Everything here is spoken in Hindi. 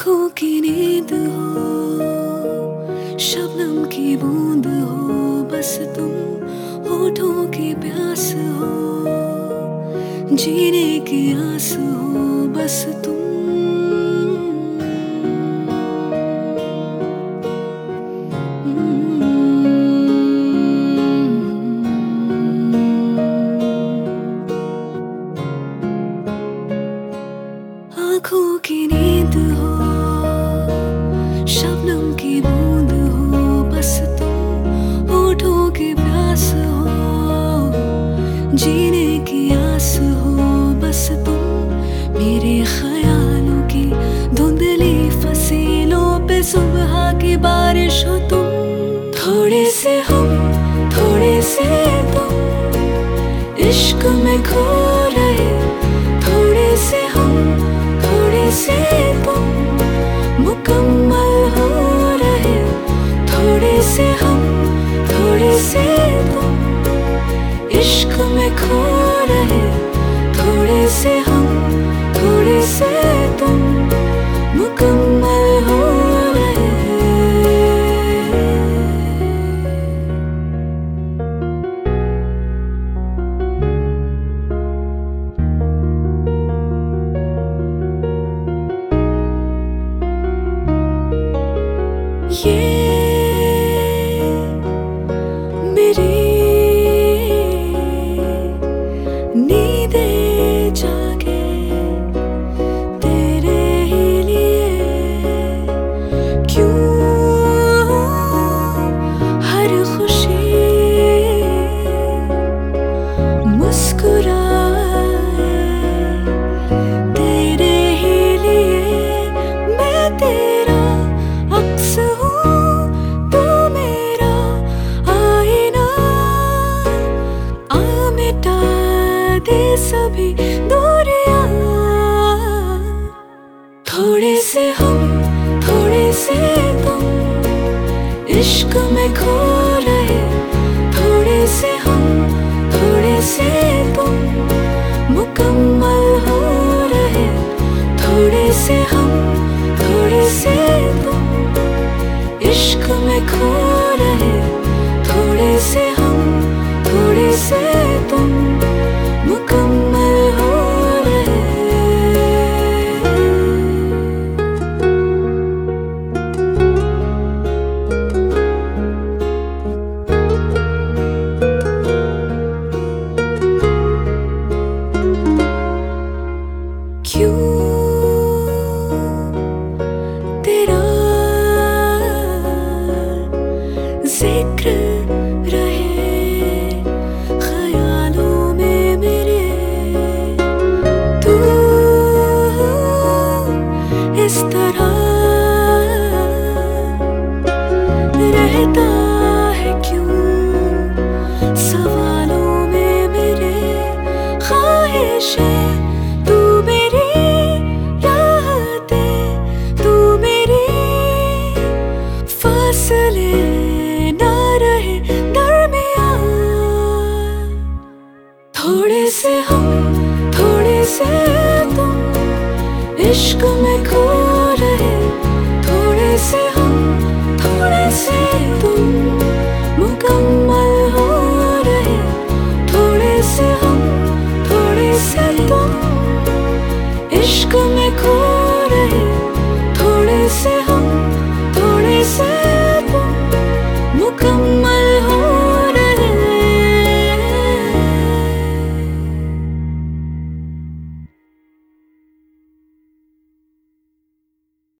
आँखों की नींद हो, शबनम की बूंद हो, बस तुम होठों की प्यास हो, जीने की आस हो, बस तुम। आँखों की नींद हो, शबनम की बूंद हो, बस तुम होठों की प्यास हो, जीने की आस हो, बस तुम। मेरे ख्यालों की धुंधली फसीलों पे सुबह की बारिश हो तुम। थोड़े से हम, थोड़े से तुम, इश्क में खो रहे। थोड़े से हम, थोड़े से तुम, मुकम्मल हो रहे। थोड़े से हम, थोड़े से तुम, इश्क में खो रहे। थोड़े से हम, थोड़े से तुम, मुकम्मल हो रहे। ये मेरी नींदें जागे तेरे ही लिए। क्यों हर खुशी मुस्कुराए तेरे ही लिए। मैं तेरा अक्स हूँ, तू मेरा आईना। आ मिटा दे सभी दूरियां। थोड़े से हम, थोड़े से तुम, इश्क में खो रहे। थोड़े से हम, थोड़े से तुम, मुकम्मल हो रहे। थोड़े से हम, थोड़े से तुम, इश्क में खो रहे। थोड़े से हम, थोड़े से तुम, मुकम्मल हो रहे। क्यों तेरा जिक्र रहे ख्यालों में मेरे। तू इस तरह रहता है क्यों सवालों में मेरे। ख्वाहिशें तू मेरी, राहतें तू मेरी, फासले ना रहे दरमियां। थोड़े से हम, थोड़े से तुम, इश्क में खो रहे। थोड़े से हम, थोड़े से तुम, मुकम्मल हो रहे। थोड़े से हम, थोड़े से तुम, इश्क में खो रहे। थोड़े से